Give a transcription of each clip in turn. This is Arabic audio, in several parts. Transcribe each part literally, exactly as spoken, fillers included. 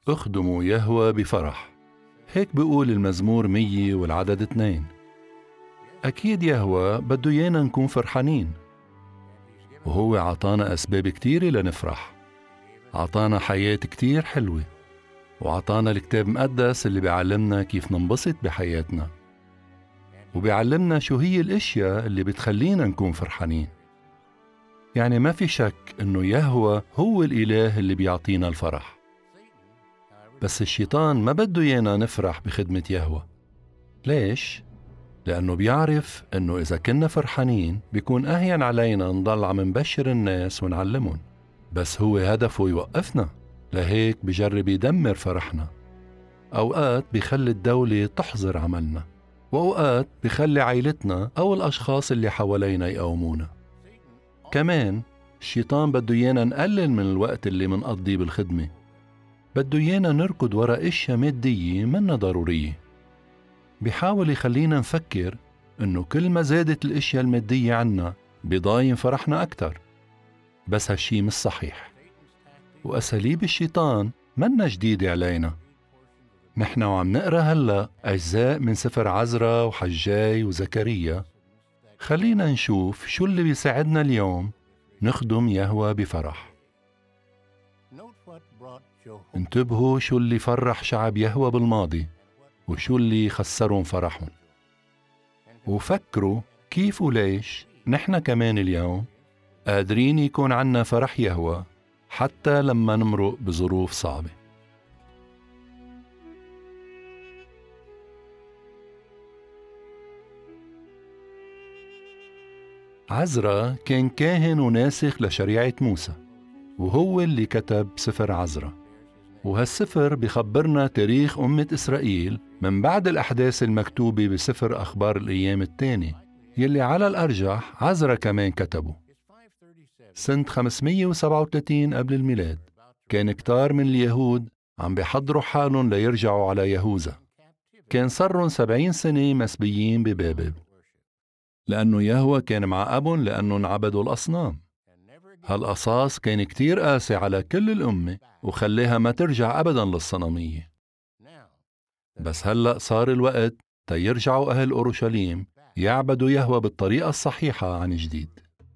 اخدموا يهوه بفرح. هيك بيقول المزمور مية والعدد اثنين. أكيد يهوه بده إيانا نكون فرحانين، وهو عطانا أسباب كتيرة لنفرح. عطانا حياة كتير حلوة، وعطانا الكتاب المقدس اللي بيعلمنا كيف ننبسط بحياتنا، وبيعلمنا شو هي الاشياء اللي بتخلينا نكون فرحانين. يعني ما في شك انه يهوه هو الاله اللي بيعطينا الفرح. بس الشيطان ما بده ايانا نفرح بخدمة يهوه. ليش؟ لأنه بيعرف انه اذا كنا فرحانين بيكون اهين علينا نضل عم نبشر الناس ونعلمهم. بس هو هدفه يوقفنا، لهيك بجرب يدمر فرحنا. اوقات بيخلي الدولة تحظر عملنا، وأوقات بيخلي عائلتنا أو الأشخاص اللي حوالينا يقاومونا. كمان الشيطان بده إيانا نقلل من الوقت اللي منقضيه بالخدمة. بده إيانا نركض وراء إشياء مادية منا ضرورية. بيحاول يخلينا نفكر إنه كل ما زادت الإشياء المادية عنا بيضاين فرحنا أكتر. بس هالشي مش صحيح، وأساليب الشيطان منا جديدة علينا. نحن وعم نقرأ هلأ أجزاء من سفر عزرا وحجاي وزكريا. خلينا نشوف شو اللي بيساعدنا اليوم نخدم يهوه بفرح. انتبهوا شو اللي فرح شعب يهوه بالماضي وشو اللي خسرهم فرحهم، وفكروا كيف وليش نحن كمان اليوم قادرين يكون عنا فرح يهوه حتى لما نمرق بظروف صعبة. عزرا كان كاهن وناسخ لشريعة موسى، وهو اللي كتب سفر عزرا. وهالسفر بيخبرنا تاريخ أمة إسرائيل من بعد الأحداث المكتوبة بسفر أخبار الأيام الثاني، يلي على الأرجح عزرا كمان كتبه. سنة خمسمية وسبعة وثلاثين قبل الميلاد كان كتار من اليهود عم بيحضروا حالهم ليرجعوا على يهوذا. كان صارهم سبعين سنة مسبيين ببابل، لأنه يهوه كان معاقبهم لأنهم عبدوا الأصنام. هالقصاص كان كتير قاسي على كل الأمة وخليها ما ترجع أبداً للصنمية. بس هلأ صار الوقت تيرجعوا أهل أورشليم يعبدوا يهوه بالطريقة الصحيحة عن جديد.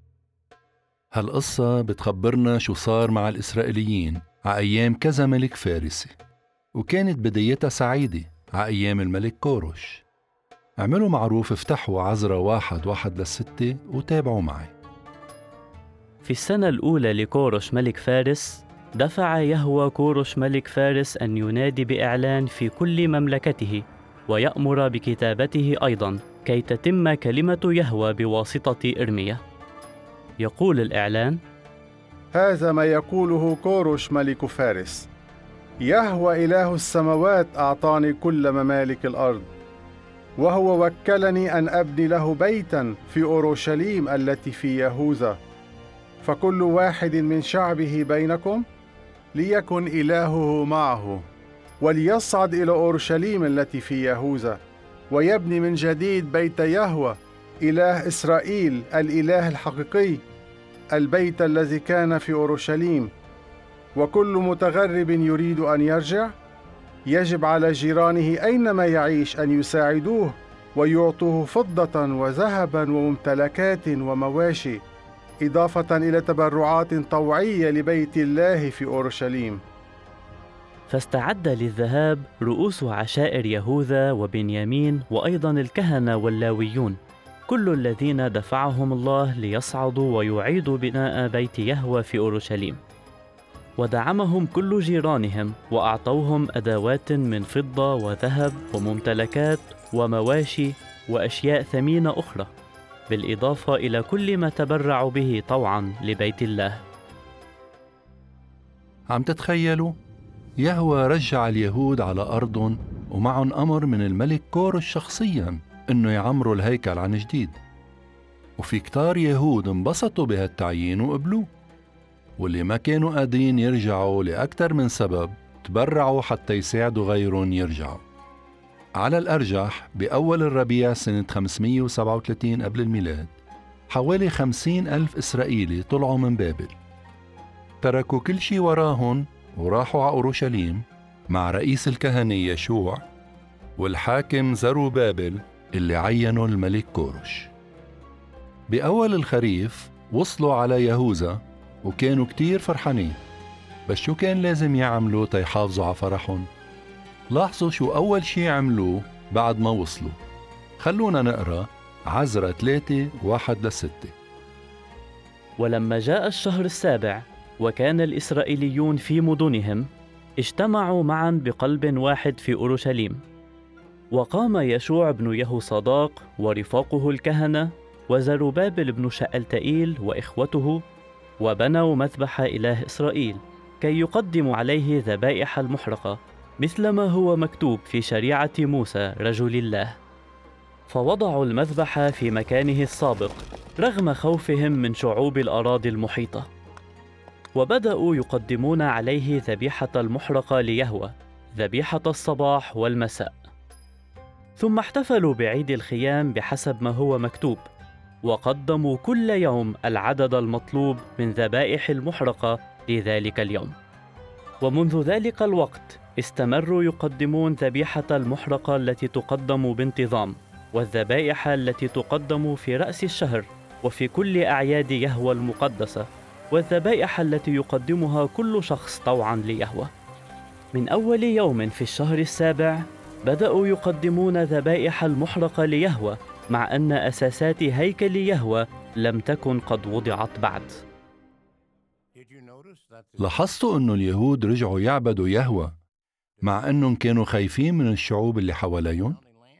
هالقصة بتخبرنا شو صار مع الإسرائيليين ع أيام كذا ملك فارسي، وكانت بدايتها سعيدة ع أيام الملك كورش. اعملوا معروف، افتحوا عزرا واحد واحد للستة وتابعوا معي. في السنة الأولى لكورش ملك فارس، دفع يهوه كورش ملك فارس أن ينادي بإعلان في كل مملكته، ويأمر بكتابته أيضا كي تتم كلمة يهوه بواسطة إرميا. يقول الإعلان: هذا ما يقوله كورش ملك فارس: يهوه إله السماوات أعطاني كل ممالك الأرض، وهو وكلني أن أبني له بيتا في أورشليم التي في يهوذا، فكل واحد من شعبه بينكم ليكن إلهه معه، وليصعد إلى أورشليم التي في يهوذا، ويبني من جديد بيت يهوه إله إسرائيل الإله الحقيقي، البيت الذي كان في أورشليم. وكل متغرب يريد أن يرجع يجب على جيرانه أينما يعيش أن يساعدوه ويعطوه فضة وذهبا وممتلكات ومواشي، إضافة إلى تبرعات طوعية لبيت الله في أورشليم. فاستعد للذهاب رؤوس عشائر يهوذا وبنيامين، وأيضا الكهنة واللاويون، كل الذين دفعهم الله ليصعدوا ويعيدوا بناء بيت يهوه في أورشليم. ودعمهم كل جيرانهم، وأعطوهم أدوات من فضة وذهب وممتلكات ومواشي وأشياء ثمينة أخرى، بالإضافة إلى كل ما تبرعوا به طوعا لبيت الله. عم تتخيلوا؟ يهوه رجع اليهود على أرضهم، ومعهم أمر من الملك كورش شخصيا إنه يعمروا الهيكل عن جديد. وفي كتار يهود انبسطوا بهالتعيين وقبلوه، واللي ما كانوا قادرين يرجعوا لأكثر من سبب تبرعوا حتى يساعدوا غيرهم يرجعوا. على الأرجح بأول الربيع سنة خمسمية وسبعة وثلاثين قبل الميلاد حوالي خمسين ألف إسرائيلي طلعوا من بابل، تركوا كل شي وراهن وراحوا على أورشليم مع رئيس الكهنة يشوع والحاكم زروبابل اللي عينه الملك كورش. بأول الخريف وصلوا على يهوذا وكانوا كتير فرحانين، بس شو كان لازم يعملوا تيحافظوا على فرحهم؟ لاحظوا شو أول شي عملوه بعد ما وصلوا. خلونا نقرأ عزرا ثلاثة واحد لستة. ولما جاء الشهر السابع وكان الإسرائيليون في مدنهم، اجتمعوا معا بقلب واحد في أورشليم. وقام يشوع بن يهوصداق ورفاقه الكهنة وزروبابل بن شألتئيل وإخوته، وبنوا مذبح إله إسرائيل كي يقدموا عليه ذبائح المحرقة مثلما هو مكتوب في شريعة موسى رجل الله. فوضعوا المذبح في مكانه السابق رغم خوفهم من شعوب الأراضي المحيطة، وبدأوا يقدمون عليه ذبيحة المحرقة ليهوه، ذبيحة الصباح والمساء. ثم احتفلوا بعيد الخيام بحسب ما هو مكتوب، وقدموا كل يوم العدد المطلوب من ذبائح المحرقة لذلك اليوم. ومنذ ذلك الوقت استمروا يقدمون ذبيحة المحرقة التي تقدم بانتظام، والذبائح التي تقدم في رأس الشهر وفي كل أعياد يهوه المقدسة، والذبائح التي يقدمها كل شخص طوعا ليهوه. من أول يوم في الشهر السابع بدأوا يقدمون ذبائح المحرقة ليهوه، مع أن أساسات هيكل يهوه لم تكن قد وضعت بعد. لاحظتوا أنه اليهود رجعوا يعبدوا يهوه مع أنهم كانوا خايفين من الشعوب اللي حواليهم؟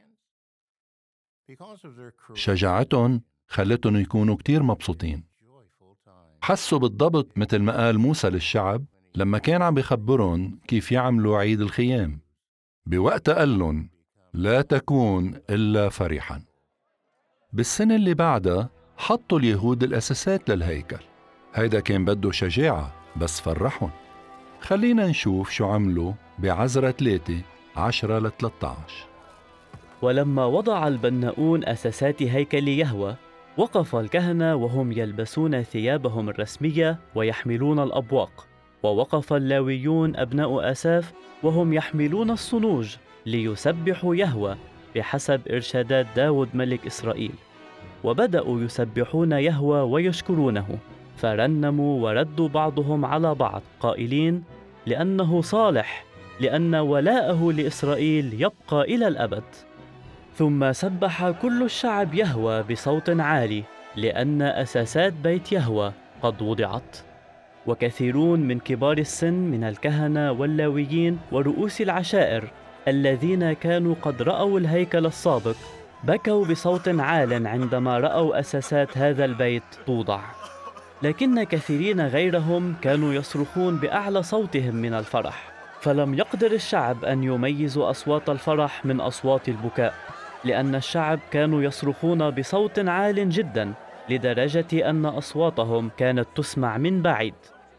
شجاعتهم خلتهم يكونوا كتير مبسوطين. حسوا بالضبط مثل ما قال موسى للشعب لما كان عم بيخبرهم كيف يعملوا عيد الخيام. بوقت قال لهم لا تكون إلا فرحا. بالسنة اللي بعدها حطوا اليهود الأساسات للهيكل. هيدا كان بده شجاعة بس فرحهم. خلينا نشوف شو عملوا بعزرا ثلاثة عشرة لثلاثة عشر. ولما وضع البناؤون أساسات هيكل يهوه، وقف الكهنة وهم يلبسون ثيابهم الرسمية ويحملون الأبواق، ووقف اللاويون أبناء آساف وهم يحملون الصنوج ليسبحوا يهوه بحسب إرشادات داود ملك إسرائيل. وبدأوا يسبحون يهوه ويشكرونه، فرنموا وردوا بعضهم على بعض قائلين: لأنه صالح، لأن ولاءه لإسرائيل يبقى إلى الأبد. ثم سبح كل الشعب يهوه بصوت عالي، لأن أساسات بيت يهوه قد وضعت. وكثيرون من كبار السن من الكهنة واللاويين ورؤوس العشائر الذين كانوا قد رأوا الهيكل السابق بكوا بصوت عال عندما رأوا أساسات هذا البيت توضع. لكن كثيرين غيرهم كانوا يصرخون بأعلى صوتهم من الفرح، فلم يقدر الشعب أن يميزوا أصوات الفرح من أصوات البكاء، لأن الشعب كانوا يصرخون بصوت عال جدا لدرجة أن أصواتهم كانت تسمع من بعيد.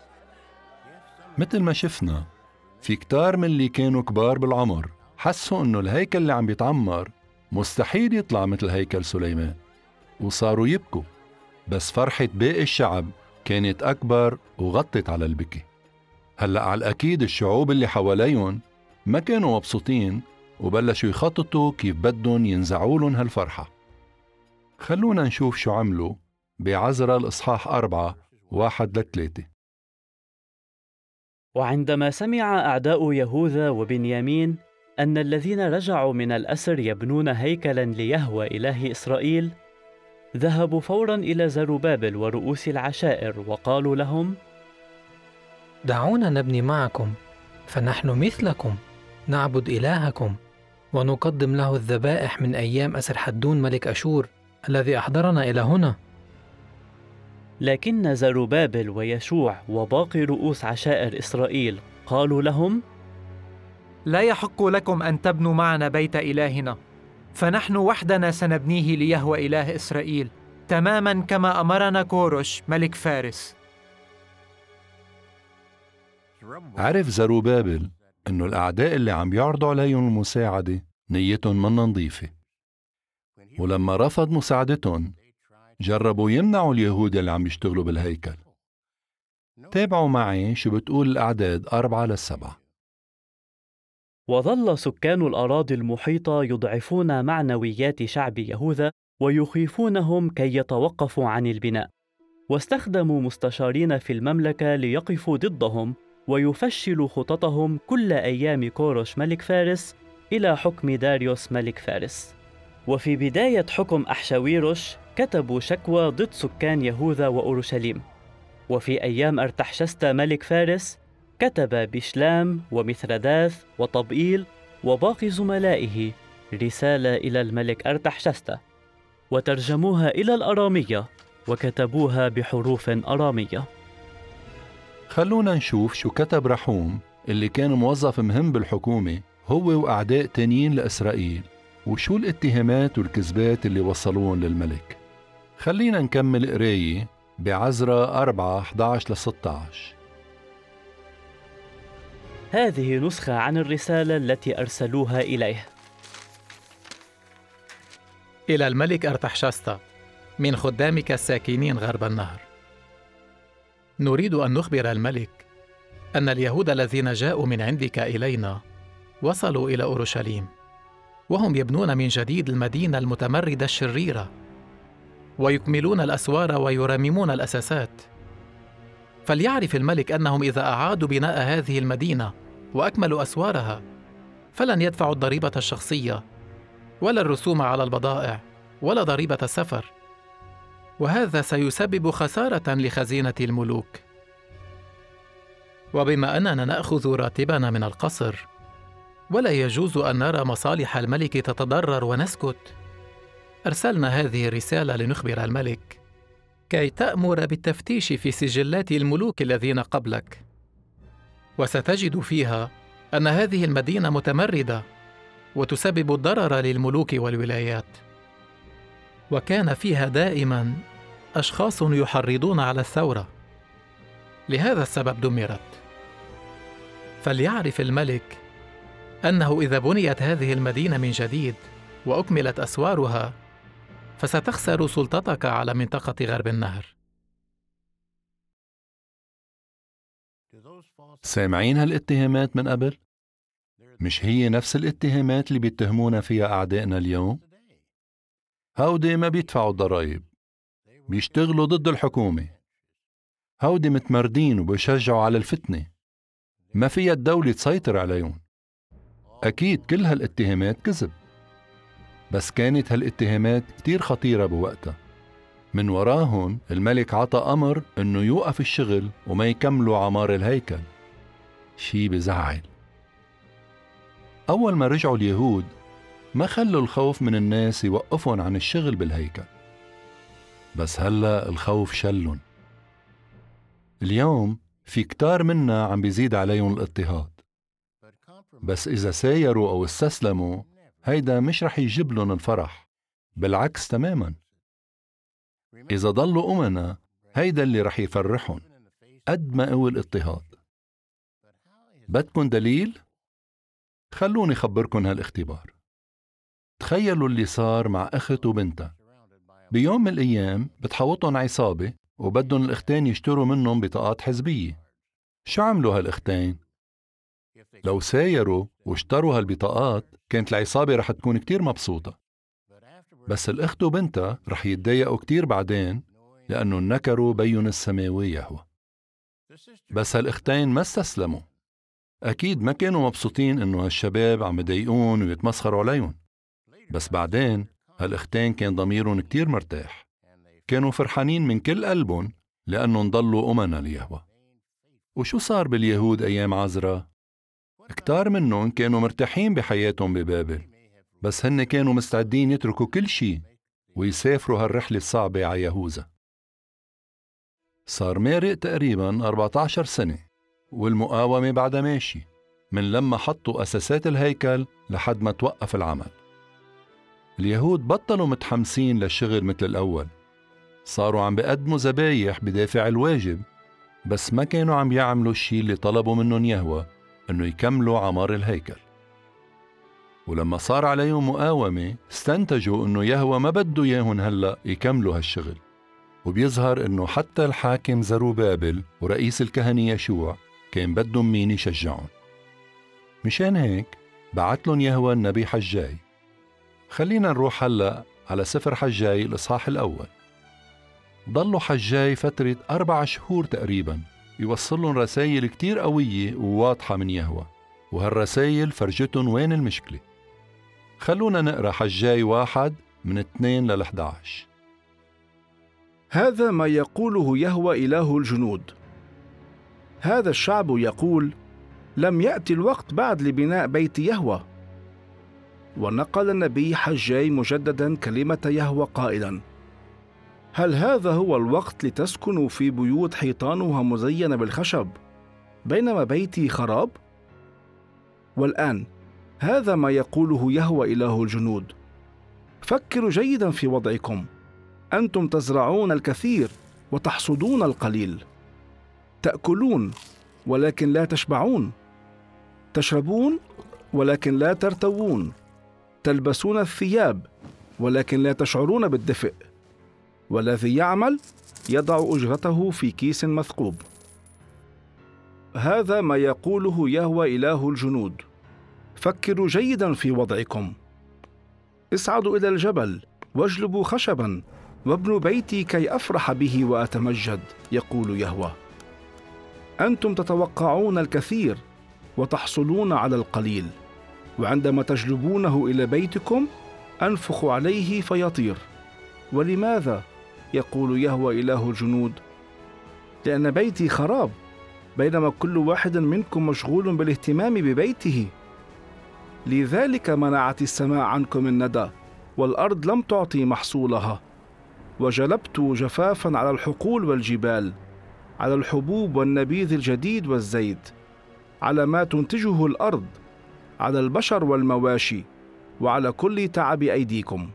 مثل ما شفنا في كتار من اللي كانوا كبار بالعمر حسوا أنه الهيكل اللي عم بيتعمر مستحيل يطلع مثل هيكل سليمان، وصاروا يبكوا. بس فرحة باقي الشعب كانت أكبر وغطت على البكي. هلأ على الأكيد الشعوب اللي حواليهم ما كانوا مبسوطين وبلشوا يخططوا كيف بدهم ينزعولن هالفرحة. خلونا نشوف شو عملوا بعزرا الإصحاح أربعة واحد لثلاثة. وعندما سمع أعداء يهوذا وبنيامين أن الذين رجعوا من الأسر يبنون هيكلا ليهوه إله إسرائيل، ذهبوا فورا إلى زروبابل ورؤوس العشائر وقالوا لهم: دعونا نبني معكم، فنحن مثلكم نعبد إلهكم ونقدم له الذبائح من أيام أسرحدون ملك أشور الذي أحضرنا إلى هنا. لكن زروبابل ويشوع وباقي رؤوس عشائر إسرائيل قالوا لهم: لا يحق لكم أن تبنوا معنا بيت إلهنا، فنحن وحدنا سنبنيه ليهوه إله إسرائيل، تماما كما أمرنا كورش ملك فارس. عرف زروبابل إنه الأعداء اللي عم يعرضوا عليهم المساعدة نيتهم منا نظيفة، ولما رفض مساعدتهم جربوا يمنعوا اليهود اللي عم يشتغلوا بالهيكل. تابعوا معي شو بتقول الأعداد أربعة للسبعة. وظل سكان الأراضي المحيطة يضعفون معنويات شعب يهوذا ويخيفونهم كي يتوقفوا عن البناء، واستخدموا مستشارين في المملكة ليقفوا ضدهم ويفشلوا خططهم كل أيام كورش ملك فارس إلى حكم داريوس ملك فارس. وفي بداية حكم أحشاويروش كتبوا شكوى ضد سكان يهوذا وأورشليم. وفي أيام أرتحشستا ملك فارس كتب بشلام ومثرداث وطبئيل وباقي زملائه رسالة إلى الملك أرتحشستا، وترجموها إلى الأرامية وكتبوها بحروف أرامية. خلونا نشوف شو كتب رحوم اللي كان موظف مهم بالحكومة هو وأعداء تانيين لإسرائيل، وشو الاتهامات والكذبات اللي وصلوهم للملك. خلينا نكمل قراية بعزرا أربعة إحدى عشر لستة عشر. هذه نسخة عن الرسالة التي أرسلوها إليه. إلى الملك أرتحشستا من خدامك الساكنين غرب النهر، نريد أن نخبر الملك أن اليهود الذين جاءوا من عندك إلينا وصلوا إلى أورشليم، وهم يبنون من جديد المدينة المتمردة الشريرة، ويكملون الأسوار ويرممون الأساسات. فليعرف الملك أنهم إذا أعادوا بناء هذه المدينة وأكملوا أسوارها فلن يدفعوا الضريبة الشخصية ولا الرسوم على البضائع ولا ضريبة السفر، وهذا سيسبب خسارة لخزينة الملوك. وبما أننا نأخذ راتبنا من القصر ولا يجوز أن نرى مصالح الملك تتضرر ونسكت، أرسلنا هذه الرسالة لنخبر الملك كي تأمر بالتفتيش في سجلات الملوك الذين قبلك، وستجد فيها أن هذه المدينة متمردة وتسبب الضرر للملوك والولايات، وكان فيها دائما أشخاص يحرضون على الثورة، لهذا السبب دمرت. فليعرف الملك أنه إذا بنيت هذه المدينة من جديد وأكملت أسوارها فستخسر سلطتك على منطقة غرب النهر. سامعين هالاتهامات من قبل؟ مش هي نفس الاتهامات اللي بيتهمونا فيها أعدائنا اليوم؟ هودي ما بيدفعوا الضرائب، بيشتغلوا ضد الحكومة، هودي متمردين وبيشجعوا على الفتنة، ما فيها الدولة تسيطر عليهم. أكيد كل هالاتهامات كذب، بس كانت هالاتهامات كتير خطيرة بوقتها. من وراهم الملك عطى أمر إنه يوقف الشغل وما يكملوا عمار الهيكل، شي بزعل. أول ما رجعوا اليهود ما خلوا الخوف من الناس يوقفون عن الشغل بالهيكل، بس هلأ الخوف شلن. اليوم في كتار منا عم بيزيد عليهم الاضطهاد، بس إذا سايروا أو استسلموا هيدا مش رح يجيب لهم الفرح، بالعكس تماما. إذا ضلوا أمنا هيدا اللي رح يفرحهم قد ما قوي الاضطهاد. بدكن دليل؟ خلوني خبركن هالاختبار. تخيلوا اللي صار مع أخت وبنتها. بيوم من الأيام بتحوطن عصابة وبدن الأختين يشتروا منهم بطاقات حزبية. شو عملوا هالأختين؟ لو سايروا واشتروا هالبطاقات كانت العصابة رح تكون كتير مبسوطة، بس الأخت وبنتها رح يتضايقوا كتير بعدين لأنه نكروا بيون السماوي يهوه. بس هالأختين ما استسلموا، أكيد ما كانوا مبسوطين إنه هالشباب عم يضايقون ويتمسخروا عليهم، بس بعدين هالأختين كان ضميرهم كتير مرتاح، كانوا فرحانين من كل قلبهم لأنهم ضلوا أمنا ليهوه. وشو صار باليهود أيام عزرا؟ كتار منهم كانوا مرتاحين بحياتهم ببابل، بس هن كانوا مستعدين يتركوا كل شيء ويسافروا هالرحلة الصعبة على يهوذا. صار مارق تقريباً أربعة عشر سنة والمقاومة بعدها ماشي، من لما حطوا أساسات الهيكل لحد ما توقف العمل. اليهود بطلوا متحمسين للشغل مثل الأول، صاروا عم بيقدموا ذبايح بدافع الواجب، بس ما كانوا عم يعملوا الشيء اللي طلبوا منهم يهوه، إنه يكملوا عمار الهيكل. ولما صار عليهم مقاومة استنتجوا إنه يهوه ما بده ياهن هلأ يكملوا هالشغل، وبيظهر إنه حتى الحاكم زروبابل ورئيس الكهنة يشوع كان بدهم مين يشجعهم. مشان هيك بعت لهم يهوه النبي حجاي. خلينا نروح هلأ على سفر حجاي الإصحاح الأول. ضلوا حجاي فترة أربع شهور تقريبا يوصل لهم رسائل كتير قوية وواضحة من يهوه، وهالرسائل فرجتهم وين المشكلة. خلونا نقرأ حجاي واحد من اثنين للحد عشر. هذا ما يقوله يهوه إله الجنود: هذا الشعب يقول: لم يأتي الوقت بعد لبناء بيت يهوه. ونقل النبي حجاي مجددا كلمة يهوه قائلا: هل هذا هو الوقت لتسكنوا في بيوت حيطانها مزينة بالخشب بينما بيتي خراب؟ والآن هذا ما يقوله يهوه إله الجنود: فكروا جيدا في وضعكم، أنتم تزرعون الكثير وتحصدون القليل، تأكلون ولكن لا تشبعون، تشربون ولكن لا ترتوون، تلبسون الثياب ولكن لا تشعرون بالدفء، والذي يعمل يضع أجرته في كيس مثقوب. هذا ما يقوله يهوه إله الجنود: فكروا جيدا في وضعكم، اصعدوا إلى الجبل واجلبوا خشبا وابنوا بيتي كي أفرح به وأتمجد، يقول يهوه. أنتم تتوقعون الكثير وتحصلون على القليل، وعندما تجلبونه إلى بيتكم أنفخ عليه فيطير. ولماذا؟ يقول يهوه إله الجنود: لأن بيتي خراب، بينما كل واحد منكم مشغول بالاهتمام ببيته. لذلك منعت السماء عنكم الندى، والأرض لم تعطي محصولها، وجلبت جفافا على الحقول والجبال، على الحبوب والنبيذ الجديد والزيت، على ما تنتجه الأرض، على البشر والمواشي، وعلى كل تعب أيديكم.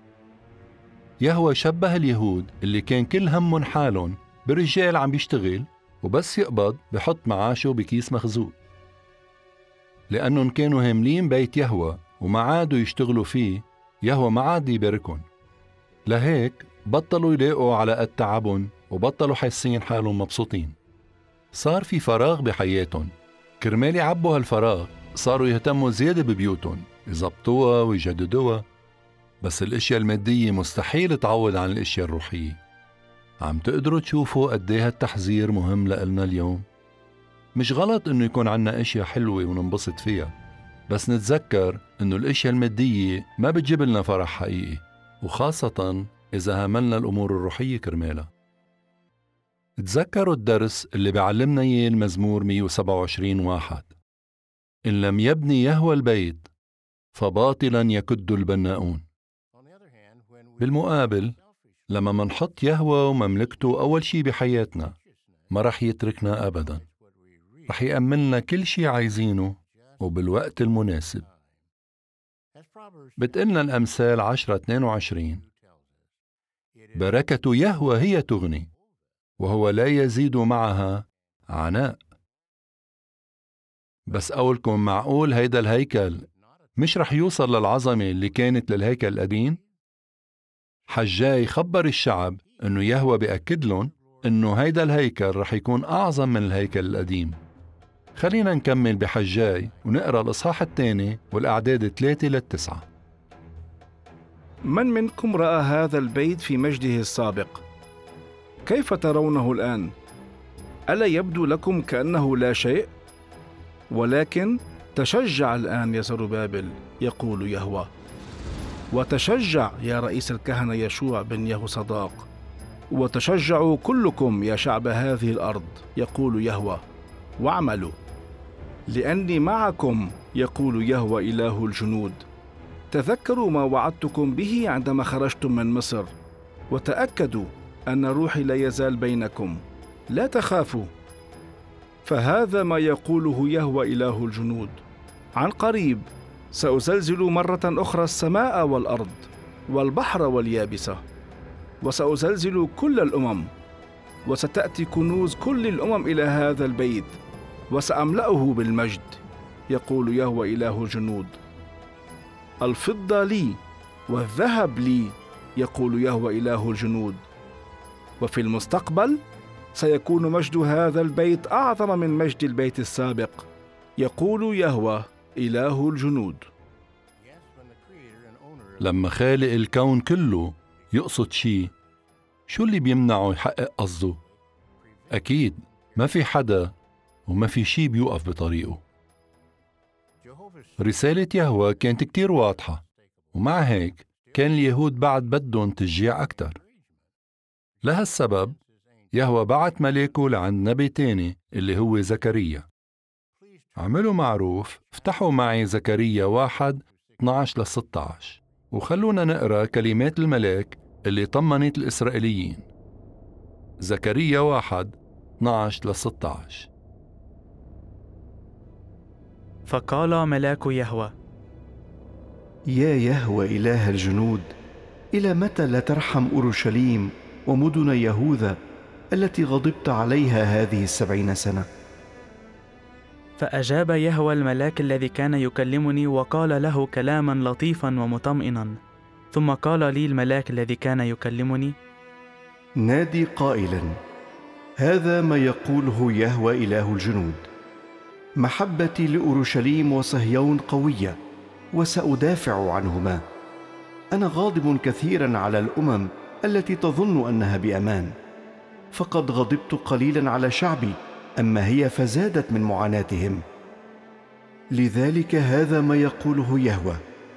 يهوه شبه اليهود اللي كان كل همهم حالهم برجال عم بيشتغل وبس يقبض بحط معاشه بكيس مخزوق. لأنهم كانوا هاملين بيت يهوه وما عادوا يشتغلوا فيه، يهوه ما عاد يباركهم. لهيك بطلوا يلاقوا على قد تعبهم وبطلوا حاسين حالهم مبسوطين. صار في فراغ بحياتهم. كرمال يعبوا هالفراغ صاروا يهتموا زيادة ببيوتهم، يزبطوها ويجددوها. بس الاشياء المادية مستحيل تعوض عن الاشياء الروحية. عم تقدروا تشوفوا قديه هالتحذير مهم لإلنا اليوم؟ مش غلط انه يكون عنا اشياء حلوة وننبسط فيها، بس نتذكر انه الاشياء المادية ما بتجيب لنا فرح حقيقي، وخاصة اذا هاملنا الامور الروحية كرمالها. تذكروا الدرس اللي بعلمنا اياه المزمور مية وسبعة وعشرين واحد: إن لم يبني يهوه البيت فباطلا يكد البناؤون. بالمقابل لما منحط يهوه ومملكته أول شي بحياتنا، ما رح يتركنا أبدا، رح يأملنا كل شي عايزينه وبالوقت المناسب. بتقلنا الأمثال عشرة اثنين وعشرين: بركة يهوه هي تغني، وهو لا يزيد معها عناء. بس قولكم معقول هيدا الهيكل مش رح يوصل للعظمة اللي كانت للهيكل القديم؟ حجاي خبر الشعب انه يهوه بيأكد لهم انه هيدا الهيكل رح يكون اعظم من الهيكل القديم. خلينا نكمل بحجاي ونقرأ الإصحاح الثاني والأعداد ثلاثة للتسعة. من منكم رأى هذا البيت في مجده السابق؟ كيف ترونه الآن؟ ألا يبدو لكم كأنه لا شيء؟ ولكن تشجع الآن يا زربابل، يقول يهوه، وتشجع يا رئيس الكهنة يشوع بن يهوصداق، وتشجعوا كلكم يا شعب هذه الأرض، يقول يهوه، واعملوا، لأني معكم، يقول يهوه إله الجنود. تذكروا ما وعدتكم به عندما خرجتم من مصر، وتأكدوا أن روحي لا يزال بينكم، لا تخافوا. فهذا ما يقوله يهوه إله الجنود: عن قريب سأزلزل مرة أخرى السماء والأرض والبحر واليابسة، وسأزلزل كل الأمم، وستأتي كنوز كل الأمم إلى هذا البيت، وسأملأه بالمجد، يقول يهوه إله الجنود. الفضة لي والذهب لي، يقول يهوه إله الجنود، وفي المستقبل سيكون مجد هذا البيت أعظم من مجد البيت السابق، يقول يهوه إله الجنود. لما خالق الكون كله يقصد شي، شو اللي بيمنعه يحقق قصده؟ أكيد ما في حدا وما في شي بيوقف بطريقه. رسالة يهوه كانت كتير واضحة، ومع هيك كان اليهود بعد بدهم تشجيع أكتر. لهالسبب يهوه بعت ملاكه لعند نبي تاني اللي هو زكريا. عملوا معروف، افتحوا معي زكريا واحد اثناعش لستة عشر وخلونا نقرأ كلمات الملاك اللي طمنت الإسرائيليين. زكريا واحد اثناعش لستة عشر. فقال ملاك يهوه: يا يهوه إله الجنود، إلى متى لا ترحم أورشليم ومدن يهوذا التي غضبت عليها هذه السبعين سنة؟ فأجاب يهوه الملاك الذي كان يكلمني وقال له كلاما لطيفا ومطمئنا. ثم قال لي الملاك الذي كان يكلمني: نادي قائلا: هذا ما يقوله يهوه إله الجنود، محبتي لأورشليم وصهيون قوية، وسأدافع عنهما. أنا غاضب كثيرا على الأمم التي تظن أنها بأمان، فقد غضبت قليلا على شعبي، أما هي فزادت من معاناتهم. لذلك هذا ما يقوله يهوه: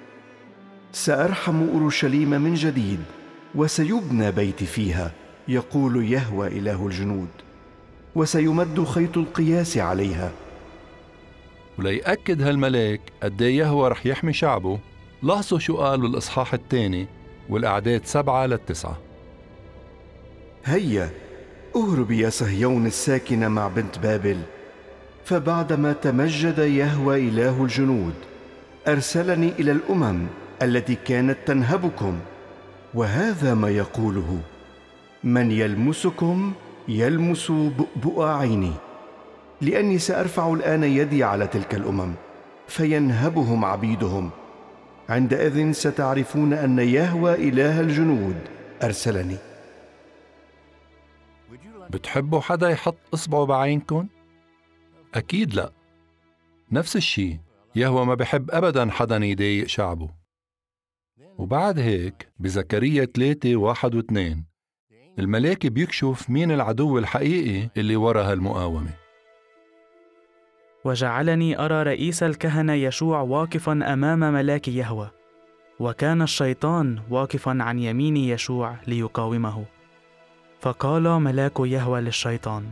سأرحم أورشليم من جديد، وسيبنى بيتي فيها، يقول يهوه إله الجنود، وسيمد خيط القياس عليها. وليأكد هالملاك قد ايه يهوه رح يحمي شعبه، لاحظوا شو قال بالإصحاح الثاني والأعداد سبعة للتسعة: هيا اهربي يا صهيون الساكنة مع بنت بابل، فبعدما تمجد يهوه إله الجنود أرسلني إلى الأمم التي كانت تنهبكم. وهذا ما يقوله: من يلمسكم يلمس بؤبؤ عيني، لأني سأرفع الآن يدي على تلك الأمم فينهبهم عبيدهم. عندئذ ستعرفون أن يهوه إله الجنود أرسلني. بتحبوا حدا يحط إصبعه بعينكم؟ أكيد لا. نفس الشي يهوه ما بحب أبدا حدا يضايق شعبه. وبعد هيك بزكريا ثلاثة واحد واثنين الملاك بيكشف مين العدو الحقيقي اللي ورا هالمقاومة. وجعلني أرى رئيس الكهنة يشوع واقفا أمام ملاك يهوه، وكان الشيطان واقفا عن يمين يشوع ليقاومه. فقال ملاك يهوه للشيطان: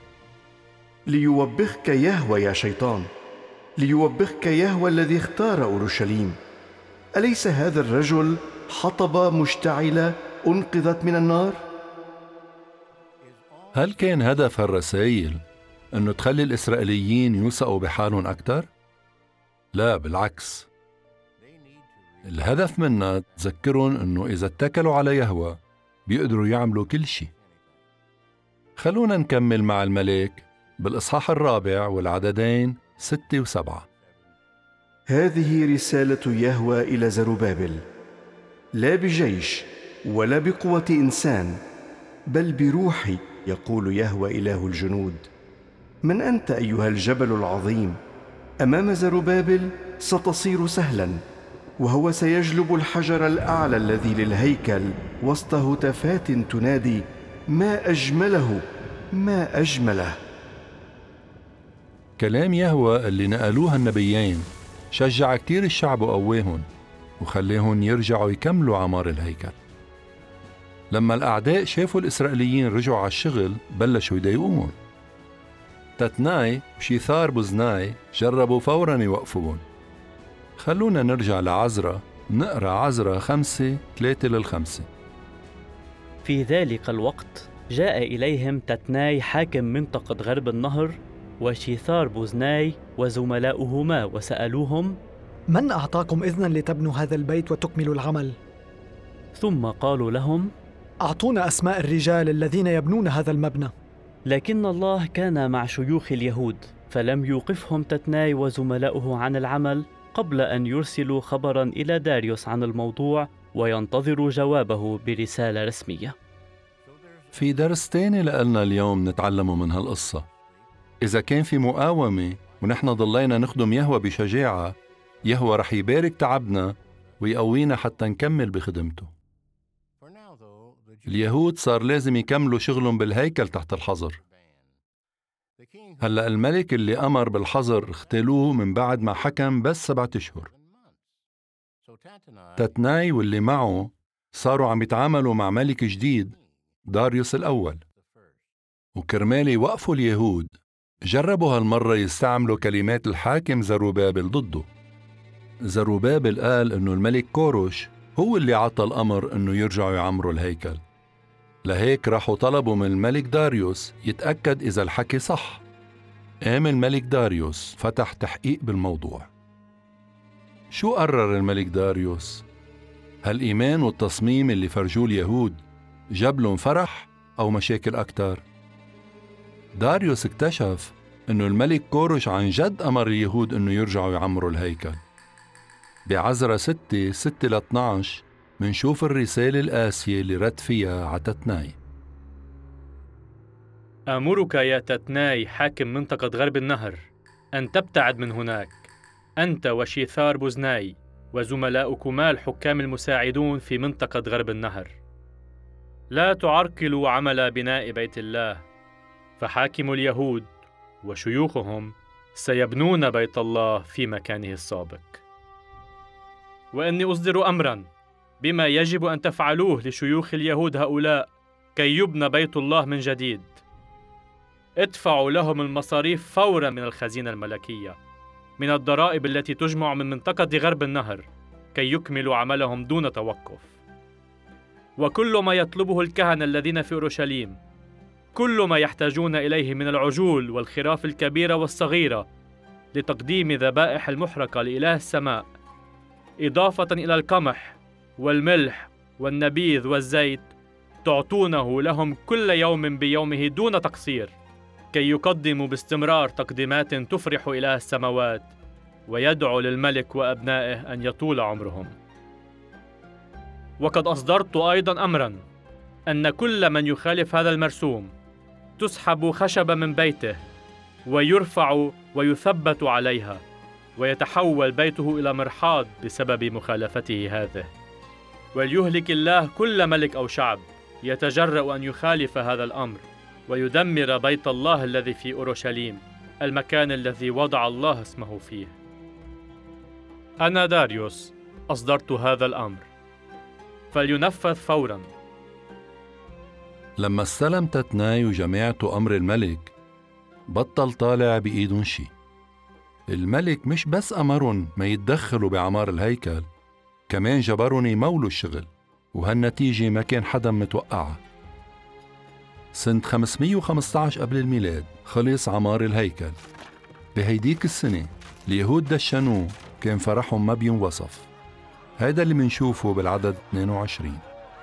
ليوبخك يهوه يا شيطان، ليوبخك يهوه الذي اختار أورشليم. أليس هذا الرجل حطب مشتعلة أنقذت من النار؟ هل كان هدف هالرسائل أنه تخلي الإسرائيليين يوثقوا بحالهم أكتر؟ لا، بالعكس. الهدف منها تذكرهم أنه إذا اتكلوا على يهوه بيقدروا يعملوا كل شيء. خلونا نكمل مع الملاك بالإصحاح الرابع والعددين ستة وسبعة. هذه رسالة يهوه إلى زربابل: لا بجيش ولا بقوة إنسان، بل بروحي، يقول يهوه إله الجنود. من أنت أيها الجبل العظيم؟ أمام زربابل ستصير سهلا، وهو سيجلب الحجر الأعلى الذي للهيكل وسط هتافات تنادي: ما أجمله، ما أجمله. كلام يهوه اللي نقلوها النبيين شجع كتير الشعب وقواهم وخليهم يرجعوا يكملوا عمار الهيكل. لما الأعداء شافوا الإسرائيليين رجعوا على الشغل بلشوا يضايقوهم. تتناي وشيثار بوزناي جربوا فوراً يوقفوهم. خلونا نرجع لعزرا نقرأ عزرا خمسة ثلاثة للخمسة. في ذلك الوقت جاء إليهم تتناي حاكم منطقة غرب النهر وشيثار بوزناي وزملاؤهما وسألوهم: من أعطاكم إذنا لتبنوا هذا البيت وتكملوا العمل؟ ثم قالوا لهم: أعطونا أسماء الرجال الذين يبنون هذا المبنى. لكن الله كان مع شيوخ اليهود فلم يوقفهم تتناي وزملاؤه عن العمل قبل أن يرسلوا خبرا إلى داريوس عن الموضوع وينتظروا جوابه برسالة رسمية. في درس تاني لقلنا اليوم نتعلمه من هالقصة. إذا كان في مقاومة ونحن ضلينا نخدم يهوه بشجاعة، يهوه رح يبارك تعبنا ويقوينا حتى نكمل بخدمته. اليهود صار لازم يكملوا شغلهم بالهيكل تحت الحظر. هلأ الملك اللي أمر بالحظر اختلوه من بعد ما حكم بس سبعة أشهر. تتناي واللي معه صاروا عم يتعاملوا مع ملك جديد، داريوس الأول. وكرمال يوقفوا اليهود جربوا هالمرة يستعملوا كلمات الحاكم زروبابل ضده. زروبابل قال إنه الملك كورش هو اللي عطى الأمر إنه يرجعوا يعمروا الهيكل، لهيك راحوا طلبوا من الملك داريوس يتأكد إذا الحكي صح. قام الملك داريوس فتح تحقيق بالموضوع. شو قرر الملك داريوس؟ هالإيمان والتصميم اللي فرجوه اليهود جاب لهم فرح أو مشاكل أكتر؟ داريوس اكتشف إنه الملك كورش عن جد أمر اليهود إنه يرجعوا يعمروا الهيكل. بعزرا ستة ستة لاثناعش منشوف الرسالة القاسية اللي رد فيها على تتناي. آمرك يا تتناي حاكم منطقة غرب النهر أن تبتعد من هناك، أنت وشيثار بوزناي وزملاؤكما الحكام المساعدون في منطقة غرب النهر. لا تعرقلوا عمل بناء بيت الله، فحاكم اليهود وشيوخهم سيبنون بيت الله في مكانه السابق. وإني أصدر أمراً بما يجب أن تفعلوه لشيوخ اليهود هؤلاء كي يبنى بيت الله من جديد. ادفعوا لهم المصاريف فوراً من الخزينة الملكية، من الضرائب التي تجمع من منطقة غرب النهر، كي يكملوا عملهم دون توقف. وكل ما يطلبه الكهنة الذين في أورشليم، كل ما يحتاجون إليه من العجول والخراف الكبيرة والصغيرة لتقديم ذبائح المحرقة لإله السماء، إضافة إلى القمح والملح والنبيذ والزيت، تعطونه لهم كل يوم بيومه دون تقصير، كي يقدموا باستمرار تقديمات تفرح إله السماوات ويدعو للملك وأبنائه أن يطول عمرهم. وقد أصدرت أيضا أمرا أن كل من يخالف هذا المرسوم تسحب خشبة من بيته ويرفع ويثبت عليها، ويتحول بيته إلى مرحاض بسبب مخالفته هذه. وليهلك الله كل ملك أو شعب يتجرأ أن يخالف هذا الأمر ويدمر بيت الله الذي في أورشليم، المكان الذي وضع الله اسمه فيه. أنا داريوس أصدرت هذا الأمر، فلينفذ فوراً. لما استلم تتناي وجماعته أمر الملك بطل طالع بإيدن شي. الملك مش بس أمرن ما يتدخلوا بعمار الهيكل، كمان جبرن يمولوا الشغل، وهالنتيجة ما كان حدا متوقعها. سنة خمسمية وخمسة عشر قبل الميلاد خلص عمار الهيكل. بهيديك السنة اليهود دشنوه، كان فرحهم ما بينوصف. هيدا اللي منشوفه بالعدد اثنين وعشرين.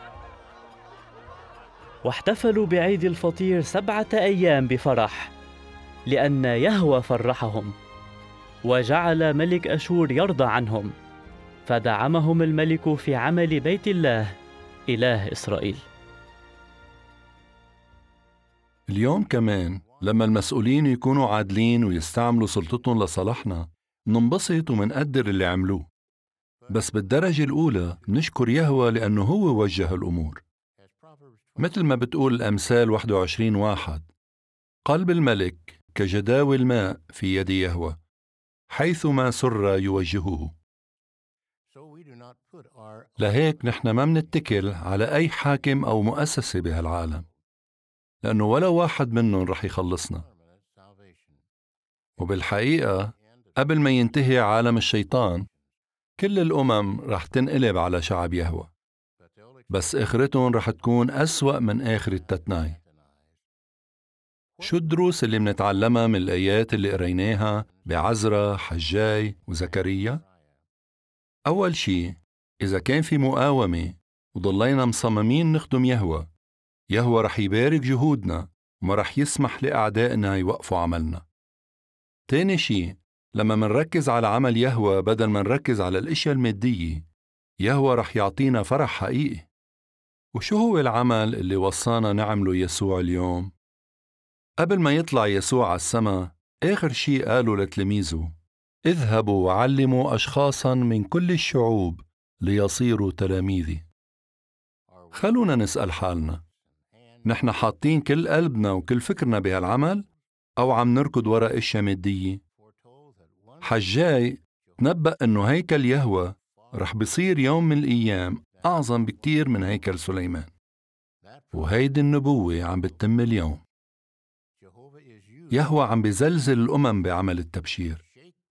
واحتفلوا بعيد الفطير سبعة أيام بفرح، لأن يهوه فرحهم، وجعل ملك أشور يرضى عنهم، فدعمهم الملك في عمل بيت الله إله إسرائيل. اليوم كمان لما المسؤولين يكونوا عادلين ويستعملوا سلطتهم لصالحنا، ننبسط ومنقدر اللي عملوه. بس بالدرجة الأولى نشكر يهوه لأنه هو وجه الأمور. مثل ما بتقول الأمثال واحد وعشرين واحد: قلب الملك كجداول الماء في يد يهوه، حيثما سر يوجهه. لهيك نحن ما منتكل على أي حاكم أو مؤسسة بهالعالم، لأنه ولا واحد منهم رح يخلصنا. وبالحقيقة قبل ما ينتهي عالم الشيطان كل الأمم رح تنقلب على شعب يهوه، بس آخرتهم رح تكون أسوأ من آخر التتناي. شو الدروس اللي منتعلمها من الآيات اللي قريناها بعزرا، حجاي وزكريا؟ أول شي، إذا كان في مقاومة وضلينا مصممين نخدم يهوه، يهوه رح يبارك جهودنا وما رح يسمح لأعدائنا يوقفوا عملنا. تاني شي، لما منركز على عمل يهوه بدل ما نركز على الأشياء المادية، يهوه رح يعطينا فرح حقيقي. وشو هو العمل اللي وصانا نعمله يسوع اليوم؟ قبل ما يطلع يسوع على السما آخر شي قالوا لتلاميذه: اذهبوا وعلموا أشخاصا من كل الشعوب ليصيروا تلاميذي. خلونا نسأل حالنا، نحن حاطين كل قلبنا وكل فكرنا بهالعمل أو عم نركض وراء أشياء مادية؟ حجاي تنبأ إنه هيكل يهوه رح بيصير يوم من الأيام أعظم بكتير من هيكل سليمان، وهيدي النبوة عم بتتم اليوم. يهوه عم بزلزل الأمم بعمل التبشير.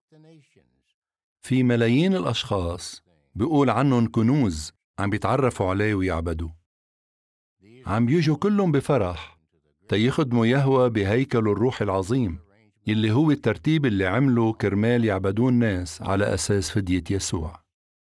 في ملايين الأشخاص بيقول عنهم كنوز عم بيتعرفوا عليه ويعبدوا، عم بيجوا كلهم بفرح تيخدموا يهوه بهيكل الروح العظيم يلي هو الترتيب اللي عمله كرمال يعبدون الناس على أساس فدية يسوع.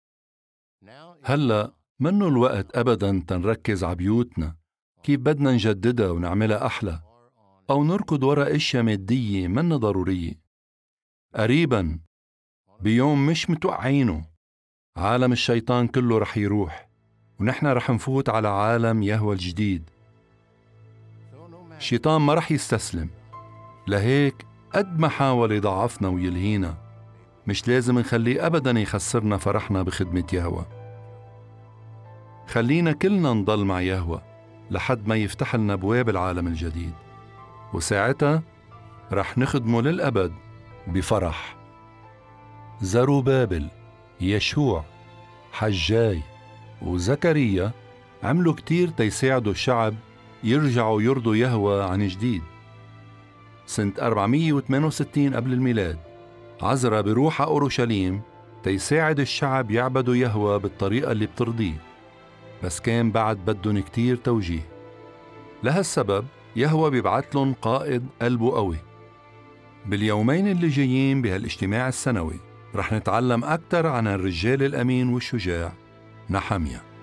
هلأ منه الوقت أبداً تنركز على بيوتنا كيف بدنا نجددها ونعملها أحلى، أو نركض وراء أشياء مادية منا ضرورية. قريباً بيوم مش متوقعينه عالم الشيطان كله رح يروح، ونحن رح نفوت على عالم يهوه الجديد. الشيطان ما رح يستسلم، لهيك قد ما حاول يضعفنا ويلهينا مش لازم نخليه أبداً يخسرنا فرحنا بخدمة يهوه. خلينا كلنا نضل مع يهوه لحد ما يفتح لنا أبواب العالم الجديد، وساعتها رح نخدمه للأبد بفرح. زروبابل، يشوع، حجاي وزكريا عملوا كتير تيساعدوا الشعب يرجعوا يرضوا يهوه عن جديد. سنة أربعمية وثمانية وستين قبل الميلاد عزرا بروح على أورشليم تيساعد الشعب يعبدوا يهوه بالطريقة اللي بترضيه، بس كان بعد بدهم كتير توجيه. لهالسبب يهوه بيبعت لهم قائد قلبه قوي. باليومين اللي جايين بهالاجتماع السنوي رح نتعلم أكتر عن الرجال الأمين والشجاع نحميا.